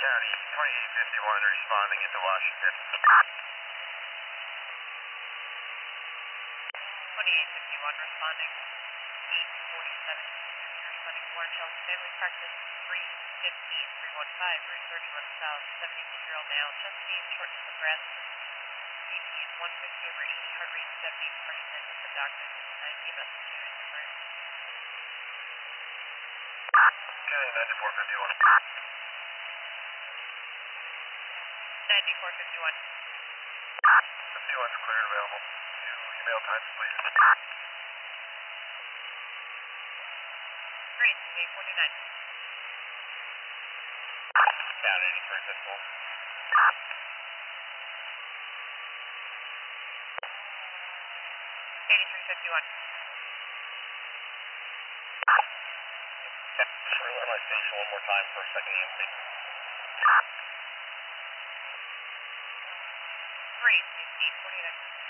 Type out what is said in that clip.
County, 2851 responding into Washington. 2851 responding. 847. You're responding to Orange Hills Family Practice 315 Route 31 South, 72-year-old male, chest pain, shortness of breath. BP is 150 over 80, heart rate 70, pressure sent to the doctor. EMS continuing to operate. County 9451. 9451. 51's clear and available. Two email times, please. Great, 849. County 8351. 8351. Yep, just reload my station one more time for a second EMC. Great, 849.